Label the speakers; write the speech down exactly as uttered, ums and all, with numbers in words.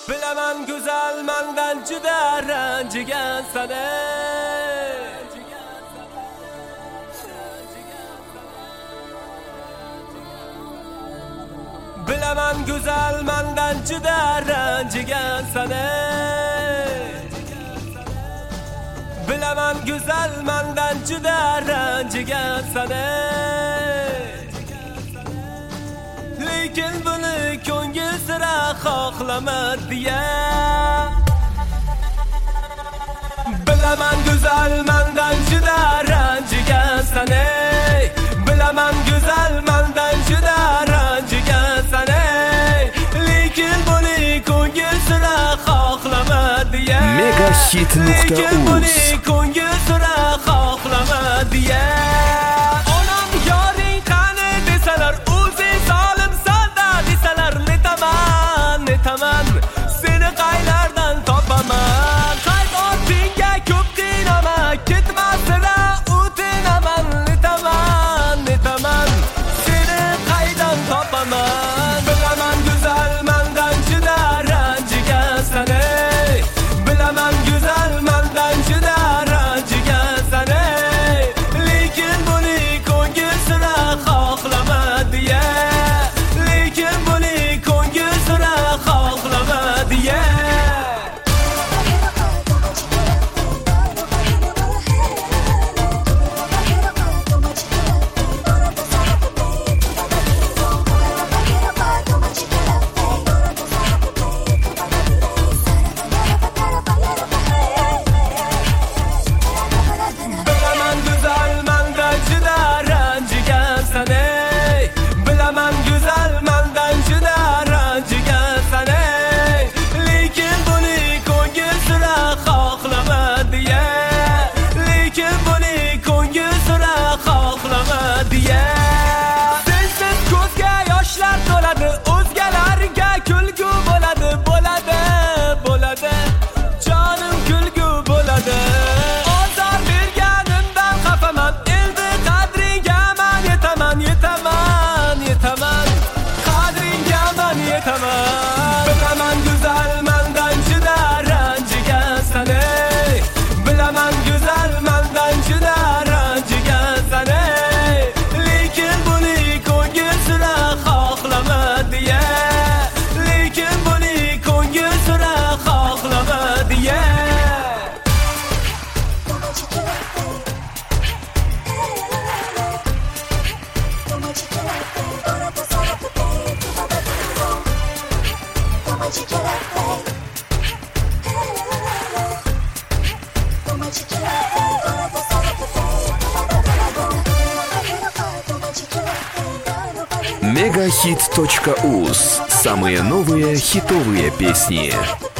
Speaker 1: Bilaman go'zal mendan juda ranjigan sana. Bilaman go'zal mendan juda ranjigan sana. Bilaman go'zal mendan juda ranjigan sana. Lekin buni ko'ngil sira xohlamadi ya. Bilaman go'zal mendan juda ranjigan sana. Bilaman go'zal mendan juda ranjigan sana. Lekin buni ko'ngil sira xohlamadi ya.
Speaker 2: megahit nuqta uz
Speaker 1: buni ko'ngil sira xohlamadi ya. Onam yoring qani desalar, o'zing solimsan da desalar, netaman, netaman, seni qaylardan topaman. Qayt ortingga ko'p qiynama, ketmasida o'tinaman, netaman, netaman, seni qaydan topaman. Bilaman go'zal mendan juda ranjigan sana. Bilaman go'zal mendan juda ranjigan sana. Lekin buni ko'ngil sira xohlamadi ya. Lekin buni ko'ngil sira xohlamadi ya. Bilaman go'zal mendan juda ranjigan sana. Bilaman go'zal mendan juda ranjigan sana. Lekin buni ko'ngil sira xohlamadi ya. Lekin buni ko'ngil sira xohlamadi ya. Sensiz ko'zga yoshlar to'ladi, o'zgalarga kulgu bo'ladi, bo'ladi, bo'ladi. Jonim kulgu bo'ladi. Ozor berganimdan xafaman, endi qadringga men yetaman, yetaman, yetaman. Qadringga men yetaman. Bilaman go'zal mendan juda ranjigan sana. Bilaman go'zal mendan juda ranjigan sana. Lekin buni ko'ngil sira xohlamadi ya. Lekin buni ko'ngil sira xohlamadi ya.
Speaker 2: megahit точка уз. Самые новые хитовые песни.